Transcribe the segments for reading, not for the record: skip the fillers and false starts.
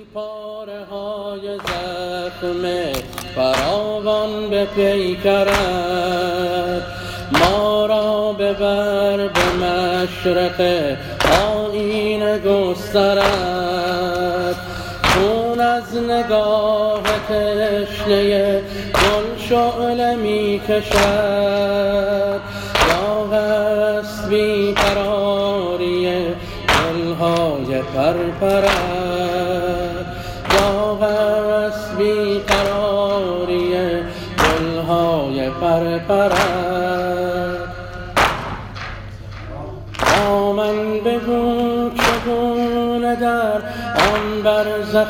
پاره های زخم فراوان به پیکرت، ما را ببر به مشرق آیینه گسترد. خون از نگاه تشنه گل شعله می کشد، یا هست بی قراری دلهای پرپرد، یا هست بی قراری دلهای پرپرد. با من بگو چگونه در آن برزخ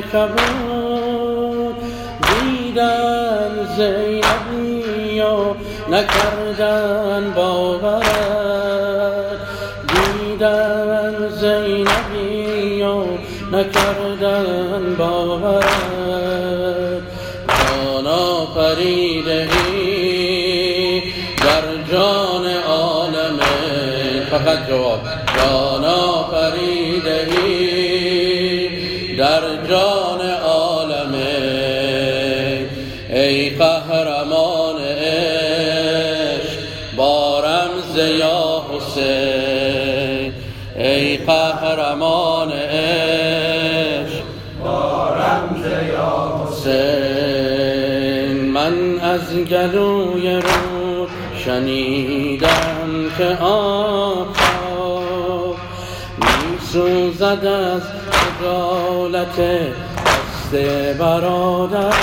کبود دیدن زینبی و نکردن باورت، دیدن زینبی و نکردن باورت. جان آفریده‌ای در جان عالمه، فقط جواب جان آفریده‌ای در جان عالمه. ای قهرمان عشق با رمز یا حسین، ای قهرمان عشق با رمز یا حسین. من از گلوی رود شنیدم که آفتاب می سوزد از خجالت دست برادر.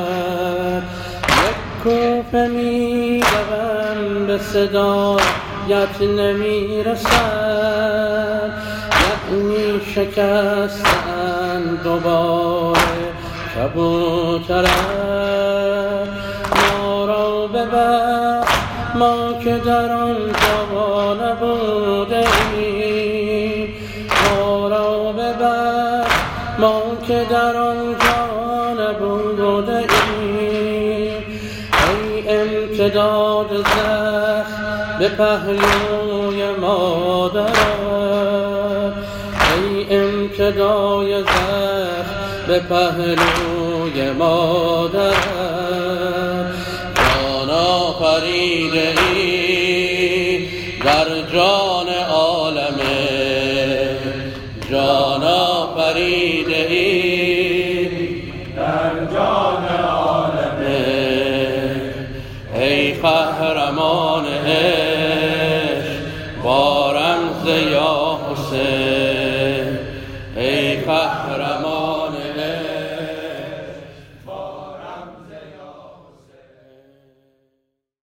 یک کوفه می دوم به صدایت نمی رسد، یعنی شکستن دوباره کبوترت. ما را ببر ما که در آنجا نبوده ایم، ما را ببر ما که در آنجا نبوده ایم. ای امتداد زخم به پهلوی مادرت، ای امتدای زخم به پهلوی مادرت. جان آفریده‌ای در جان عالمه، جان آفریده‌ای در جان عالمه. ای قهرمان عشق با رمز یا حسین، ای قهرمان